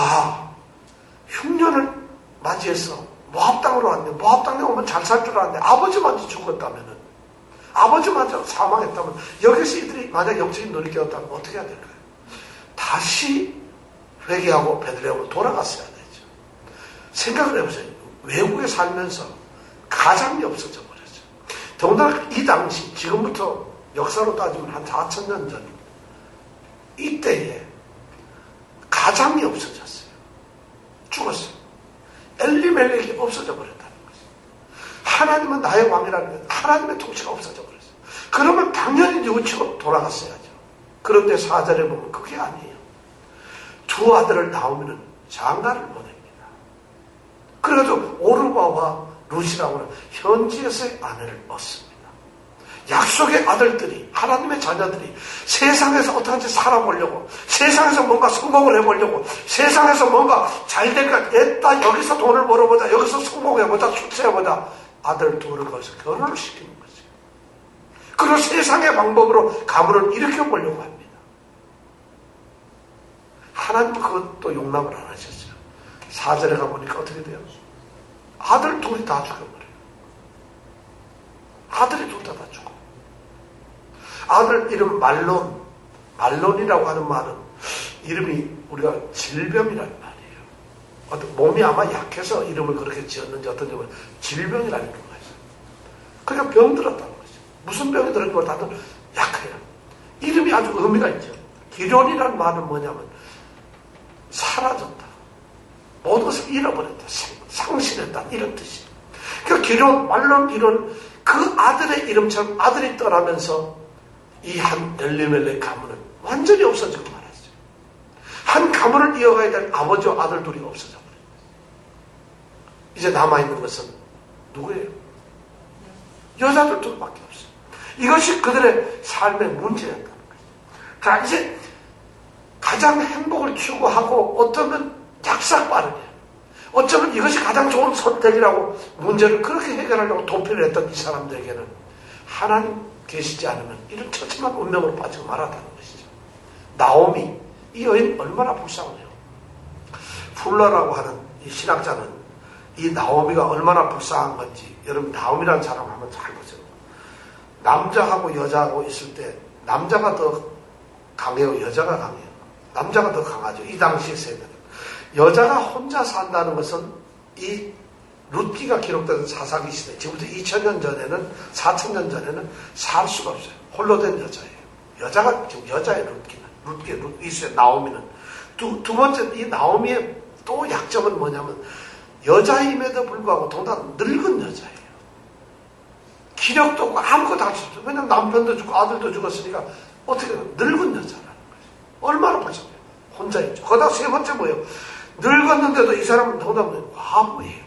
흉년을 맞이해서 모압 땅으로 왔는데 모압 땅에 오면 잘 살 줄 알았는데 아버지만 죽었다면은, 아버지만 사망했다면 여기서 이들이 만약 영적인 눈이 깨었다면 어떻게 해야 될까요? 다시 회개하고 베들레헴으로 돌아갔어야 되죠. 생각을 해보세요. 외국에 살면서 가장이 없어져 버렸죠. 더군다나 이 당시, 지금부터 역사로 따지면 한 4,000년 전 이때에 가장이 없어졌어요. 죽었어요. 엘리멜렉이 없어져 버렸다는 거죠. 하나님은 나의 왕이라는 것, 하나님의 통치가 없어져 버렸어요. 그러면 당연히 뉘우치고 돌아갔어야죠. 그런데 4절에 보면 그게 아니에요. 두 아들을 낳으면 장가를 보냅니다. 그래도 오르바와 룻이라고는 현지에서의 아내를 얻습니다. 약속의 아들들이, 하나님의 자녀들이 세상에서 어떻게든지 살아보려고, 세상에서 뭔가 성공을 해보려고, 세상에서 뭔가 잘 될까, 애따 여기서 돈을 벌어보자, 여기서 성공해보자, 출세해보자, 아들 둘을 거기서 결혼을 시키는 거죠. 그리고 세상의 방법으로 가문을 일으켜보려고 합니다. 하나님은 그것도 용납을 안 하셨어요. 4절에 가보니까 어떻게 돼요? 아들 둘이 다 죽여버려요. 아들이 둘 다 죽어. 아들 이름 말론. 말론이라고 하는 말은 이름이 우리가 질병이라는 말이에요. 몸이 아마 약해서 이름을 그렇게 지었는지 어떤지 모르겠어요. 질병이라는 이유가 있어요. 그러니까 병들었다는 거죠. 무슨 병이 들었는지 모르겠어요. 다들 약해요. 이름이 아주 의미가 있죠. 기론이라는 말은 뭐냐면 사라졌다. 모든 것을 잃어버렸다. 상실했다. 이런 뜻이에요. 그러니까 기론, 말론, 기론, 그 아들의 이름처럼 아들이 떠나면서 이 한 엘리멜렉 가문은 완전히 없어지고 말았어요. 한 가문을 이어가야 될 아버지와 아들 둘이 없어져 버려요. 이제 남아있는 것은 누구예요? 여자들 둘밖에 없어요. 이것이 그들의 삶의 문제였다는 거예요. 자, 이제 가장 행복을 추구하고 어쩌면 약삭빠르게, 어쩌면 이것이 가장 좋은 선택이라고 문제를 그렇게 해결하려고 도피를 했던 이 사람들에게는 하나님 계시지 않으면 이런 처참한 운명으로 빠지고 말았다는 것이죠. 나오미, 이 여인 얼마나 불쌍해요. 풀러라고 하는 이 신학자는 이 나오미가 얼마나 불쌍한 건지, 여러분 나오미라는 사람을 한번 잘 보세요. 남자하고 여자하고 있을 때 남자가 더 강해요, 여자가 강해요? 남자가 더 강하죠. 이 당시의 세대는. 여자가 혼자 산다는 것은 이 룻기가 기록된 사사기 시대, 지금부터 2000년 전에는, 4000년 전에는 살 수가 없어요. 홀로 된 여자예요. 여자가, 지금 여자의 룻기는, 이스의 나오미는. 두 번째, 이 나오미의 또 약점은 뭐냐면, 여자임에도 불구하고 더군다나 늙은 여자예요. 기력도 없고 아무것도 할 수 없어요. 왜냐면 남편도 죽고 아들도 죽었으니까, 어떻게 늙은 여자라는 거죠. 얼마나 불쌍해요. 혼자 있죠. 거기다 세 번째 뭐예요? 늙었는데도 이 사람은 더군다나 과부예요.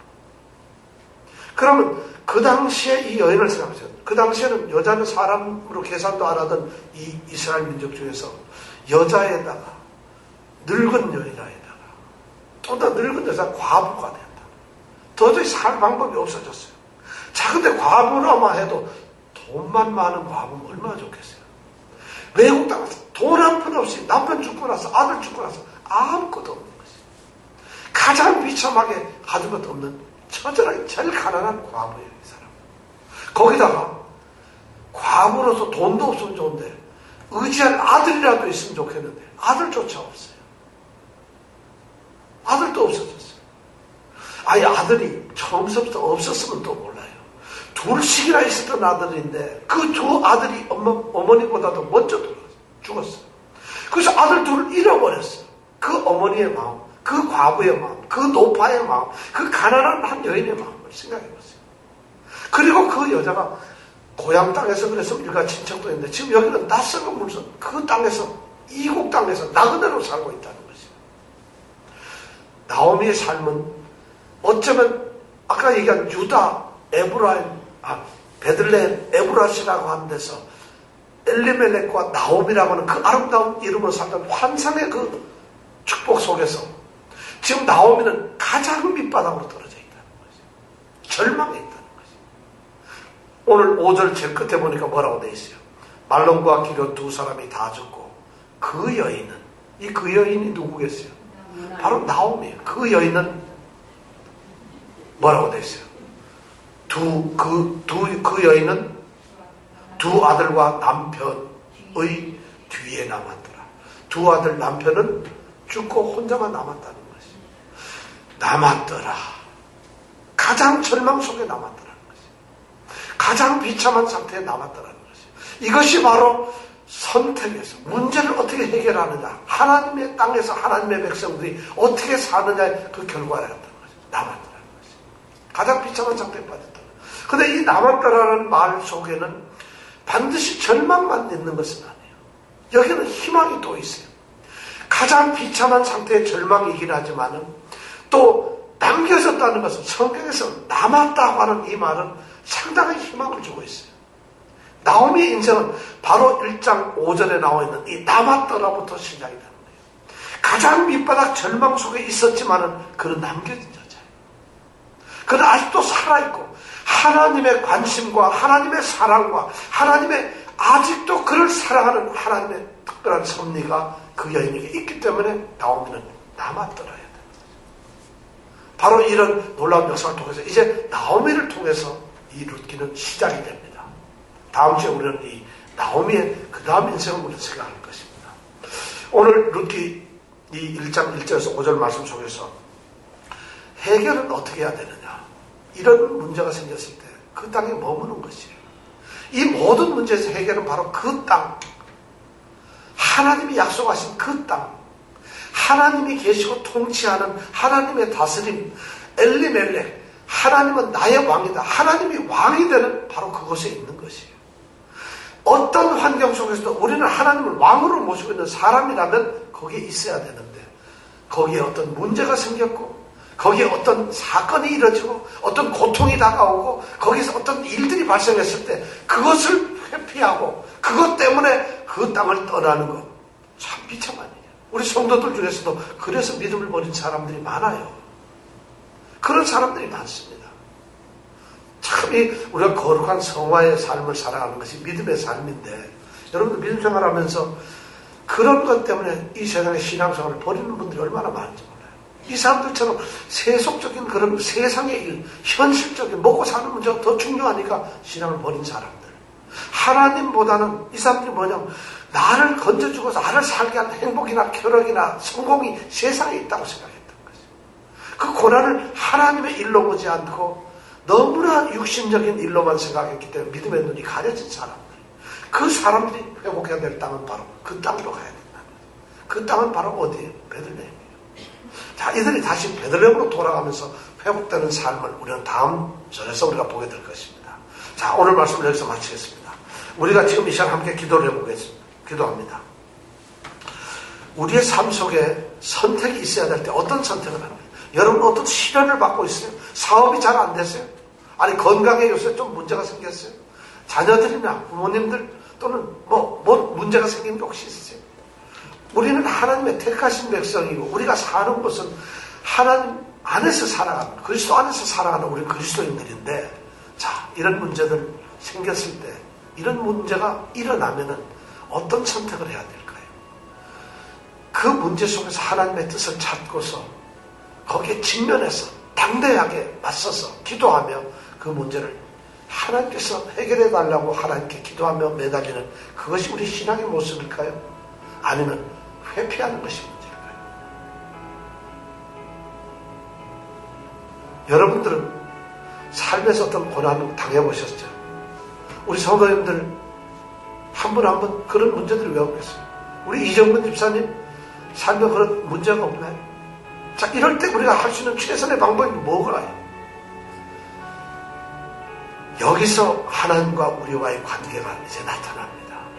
그러면 그 당시에 이 여인을 생각하세요. 그 당시에는 여자는 사람으로 계산도 안 하던 이 이스라엘 민족 중에서 여자에다가 늙은 여인에다가 또 더 늙은 여자 과부가 된다. 도저히 살 방법이 없어졌어요. 자, 근데 과부라만 해도 돈만 많은 과부는 얼마나 좋겠어요. 외국 땅에서 돈 한 푼 없이 남편 죽고 나서 아들 죽고 나서 아무것도 없는 것이에요. 가장 비참하게 가진 것도 없는 처절하게 제일 가난한 과부예요, 이 사람. 거기다가 과부로서 돈도 없으면 좋은데 의지할 아들이라도 있으면 좋겠는데 아들조차 없어요. 아들도 없어졌어요. 아예 아들이 처음부터 없었으면 또 몰라요. 둘씩이나 있었던 아들인데 그 두 아들이 어머니보다도 먼저 죽었어요. 그래서 아들 둘을 잃어버렸어요. 그 어머니의 마음, 그 과부의 마음, 그 노파의 마음, 그 가난한 한 여인의 마음을 생각해보세요. 그리고 그 여자가 고향 땅에서 그래서 일가 친척도 있는데 지금 여기는 낯선 건물서 그 땅에서 이국 땅에서 나그네로 살고 있다는 것이에요. 나오미의 삶은 어쩌면 아까 얘기한 유다 베들레헴 에브라시라고 하는 데서 엘리멜렉과 나오미라고 하는 그 아름다운 이름으로 살던 환상의 그 축복 속에서 지금 나오미는 가장 밑바닥으로 떨어져 있다는 거죠. 절망에 있다는 거죠. 오늘 5절 제일 끝에 보니까 뭐라고 돼 있어요? 말론과 기럇 두 사람이 다 죽고 그 여인은, 이 그 여인이 누구겠어요? 바로 나오미예요. 그 여인은 뭐라고 돼 있어요? 그 여인은 두 아들과 남편의 뒤에 남았더라. 두 아들 남편은 죽고 혼자만 남았다는 것이. 남았더라. 가장 절망 속에 남았더라는 것이. 가장 비참한 상태에 남았더라는 것이. 이것이 바로 선택에서 문제를 어떻게 해결하느냐, 하나님의 땅에서 하나님의 백성들이 어떻게 사느냐의 그 결과였다는 것이. 남았더라는 것이. 가장 비참한 상태에 빠졌다. 그런데 이 남았더라는 말 속에는 반드시 절망만 있는 것은 아니에요. 여기는 희망이 또 있어요. 가장 비참한 상태의 절망이긴 하지만은 또 남겨졌다는 것은 성경에서 남았다고 하는 이 말은 상당한 희망을 주고 있어요. 나오미의 인생은 바로 1장 5절에 나와 있는 이 남았더라부터 시작이 되는 거예요. 가장 밑바닥 절망 속에 있었지만은 그는 남겨진 여자예요. 그는 아직도 살아있고 하나님의 관심과 하나님의 사랑과 하나님의 아직도 그를 사랑하는 하나님의 특별한 섭리가 그 여인에게 있기 때문에 나오미는 남았더라야 됩니다. 바로 이런 놀라운 역사를 통해서 이제 나오미를 통해서 이 룻기는 시작이 됩니다. 다음 주에 우리는 이 나오미의 그 다음 인생을 우리는 생각할 것입니다. 오늘 룻기 이 1장 1절에서 5절 말씀 속에서 해결은 어떻게 해야 되느냐, 이런 문제가 생겼을 때 그 땅에 머무는 것이에요. 이 모든 문제에서 해결은 바로 그 땅, 하나님이 약속하신 그 땅, 하나님이 계시고 통치하는 하나님의 다스림, 엘리멜렉, 하나님은 나의 왕이다, 하나님이 왕이 되는 바로 그곳에 있는 것이에요. 어떤 환경 속에서도 우리는 하나님을 왕으로 모시고 있는 사람이라면 거기에 있어야 되는데 거기에 어떤 문제가 생겼고 거기에 어떤 사건이 이루어지고 어떤 고통이 다가오고 거기서 어떤 일들이 발생했을 때 그것을 회피하고 그것 때문에 그 땅을 떠나는 것 참 비참한 일이에요. 우리 성도들 중에서도 그래서 믿음을 버린 사람들이 많아요. 그런 사람들이 많습니다. 참 우리가 거룩한 성화의 삶을 살아가는 것이 믿음의 삶인데 여러분들 믿음 생활하면서 그런 것 때문에 이 세상의 신앙생활을 버리는 분들이 얼마나 많은지 몰라요. 이 사람들처럼 세속적인 그런 세상의 일, 현실적인 먹고 사는 문제가 더 중요하니까 신앙을 버린 사람들. 하나님보다는 이 사람들이 뭐냐면 나를 건져주고 나를 살게 하는 행복이나 쾌락이나 성공이 세상에 있다고 생각했던 거죠. 그 고난을 하나님의 일로 보지 않고 너무나 육신적인 일로만 생각했기 때문에 믿음의 눈이 가려진 사람들. 그 사람들이 회복해야 될 땅은 바로 그 땅으로 가야 된다는 거예요. 그 땅은 바로 어디예요? 베들레헴이에요. 자, 이들이 다시 베들레헴으로 돌아가면서 회복되는 삶을 우리는 다음 절에서 우리가 보게 될 것입니다. 자, 오늘 말씀을 여기서 마치겠습니다. 우리가 지금 이 시간 함께 기도를 해보겠습니다. 기도합니다. 우리의 삶 속에 선택이 있어야 될 때 어떤 선택을 합니까? 여러분 어떤 시련을 받고 있어요? 사업이 잘 안 되세요? 아니 건강에 요새 좀 문제가 생겼어요? 자녀들이나 부모님들 또는 뭐 문제가 생긴 게 혹시 있으세요? 우리는 하나님의 택하신 백성이고 우리가 사는 곳은 하나님 안에서 살아가는, 그리스도 안에서 살아가는 우리 그리스도인들인데, 자, 이런 문제들 생겼을 때 이런 문제가 일어나면은 어떤 선택을 해야 될까요? 그 문제 속에서 하나님의 뜻을 찾고서 거기에 직면해서 당대하게 맞서서 기도하며 그 문제를 하나님께서 해결해 달라고 하나님께 기도하며 매달리는 그것이 우리 신앙의 모습일까요? 아니면 회피하는 것이 문제일까요? 여러분들은 삶에서 어떤 고난을 당해보셨죠? 우리 성도님들 한 분 한 분 그런 문제들을 왜 없겠어요? 우리 이정근 집사님 삶에 그런 문제가 없나요? 자, 이럴 때 우리가 할 수 있는 최선의 방법이 뭐가요? 여기서 하나님과 우리와의 관계가 이제 나타납니다.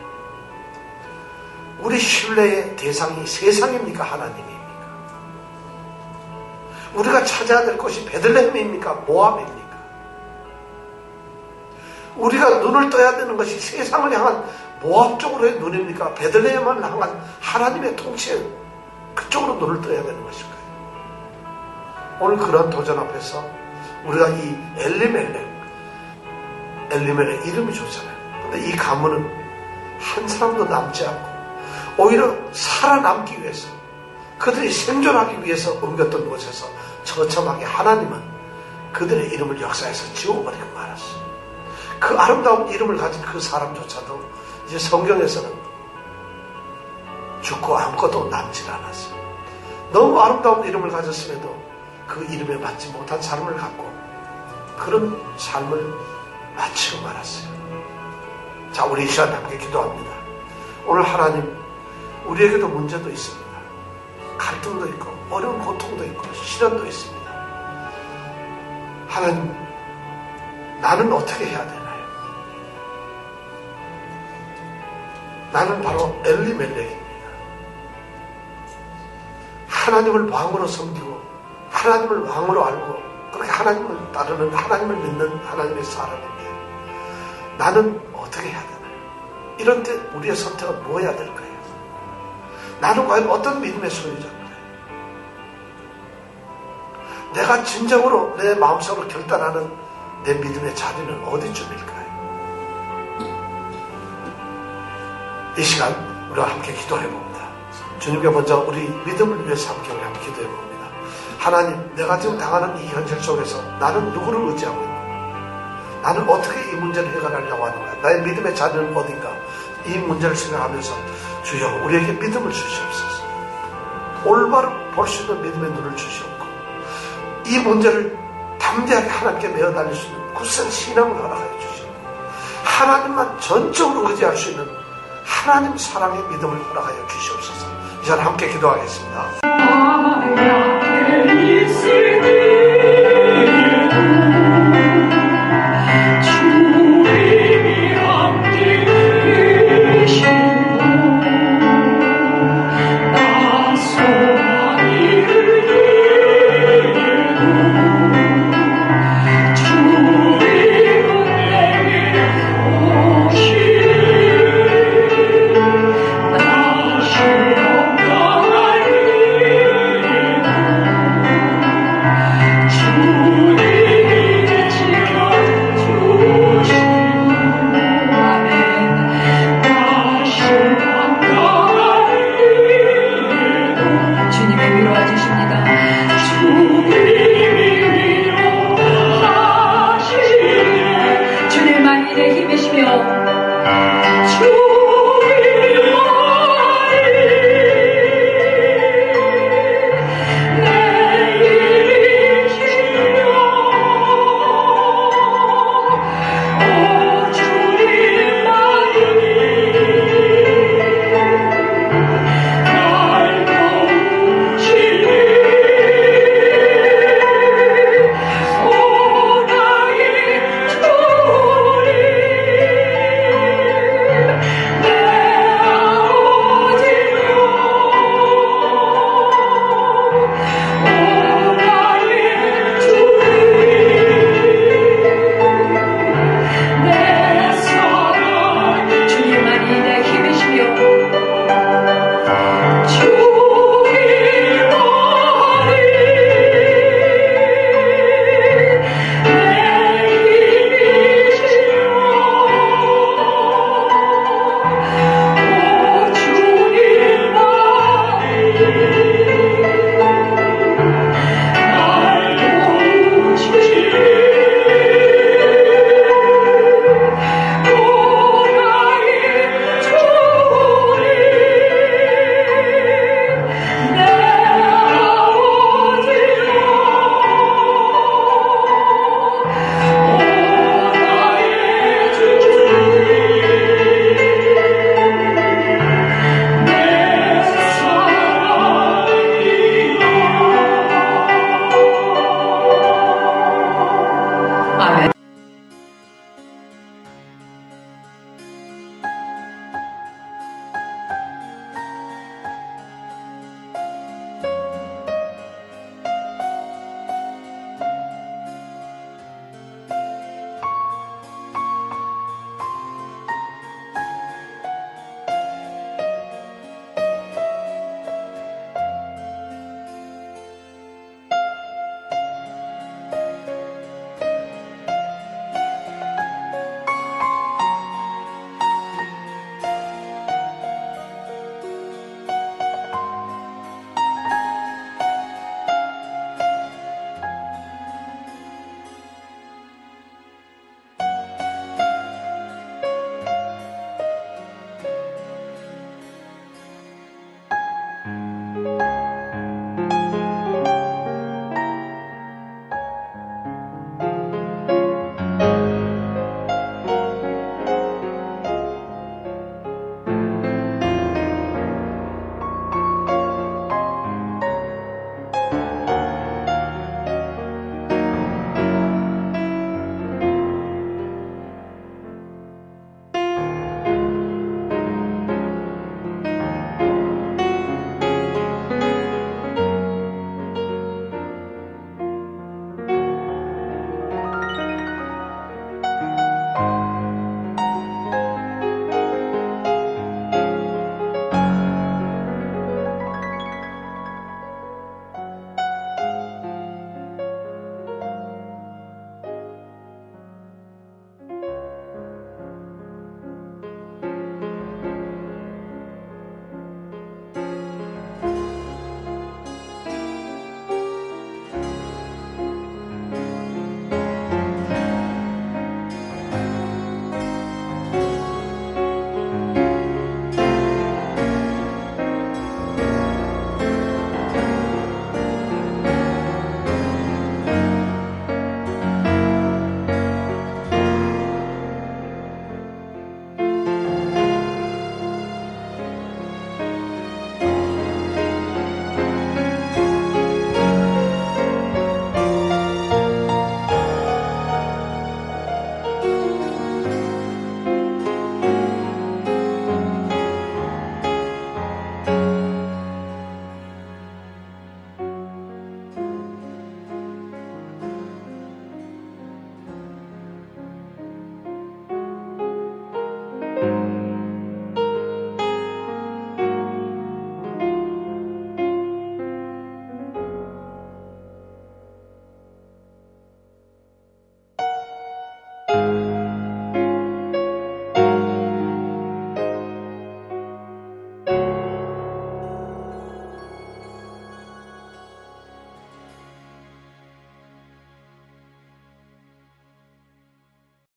우리 신뢰의 대상이 세상입니까? 하나님입니까? 우리가 찾아야 될 곳이 베들레헴입니까? 모압입니까? 우리가 눈을 떠야 되는 것이 세상을 향한 모압 쪽으로의 눈입니까? 베들레헴을 향한 하나님의 통치에 그쪽으로 눈을 떠야 되는 것일까요? 오늘 그런 도전 앞에서 우리가 이 엘리멜렉 이름이 좋잖아요. 근데 이 가문은 한 사람도 남지 않고 오히려 살아남기 위해서 그들이 생존하기 위해서 옮겼던 곳에서 처참하게 하나님은 그들의 이름을 역사에서 지워버리고 말았어요. 그 아름다운 이름을 가진 그 사람조차도 이제 성경에서는 죽고 아무것도 남질 않았어요. 너무 아름다운 이름을 가졌음에도 그 이름에 맞지 못한 삶을 갖고 그런 삶을 마치고 말았어요. 자, 우리 이 시간 함께 기도합니다. 오늘 하나님, 우리에게도 문제도 있습니다. 갈등도 있고 어려운 고통도 있고 시련도 있습니다. 하나님, 나는 어떻게 해야 되나요? 나는 바로 엘리멜렉입니다. 하나님을 왕으로 섬기고 하나님을 왕으로 알고 그렇게 하나님을 따르는, 하나님을 믿는 하나님의 사람인데 나는 어떻게 해야 되나요? 이런 때 우리의 선택은 뭐 해야 될까요? 나는 과연 어떤 믿음의 소유자인가요? 내가 진정으로 내 마음속으로 결단하는 내 믿음의 자리는 어디쯤일까요? 이 시간 우리가 함께 기도해봅니다. 주님께 먼저 우리 믿음을 위해서 함께 우리 함께 기도해봅니다. 하나님, 내가 지금 당하는 이 현실 속에서 나는 누구를 의지하고 있고 나는 어떻게 이 문제를 해결하려고 하는 거야? 나의 믿음의 자리는 어딘가? 이 문제를 생각하면서 주여 우리에게 믿음을 주시옵소서. 올바로 볼 수 있는 믿음의 눈을 주시옵고 이 문제를 담대하게 하나님께 메어 달릴 수 있는 굳센 신앙을 허락하여 주시옵고 하나님만 전적으로 의지할 수 있는 하나님 사랑의 믿음을 허락하여 주시옵소서. 이 시간 함께 기도하겠습니다. 주님만이 내 힘이시며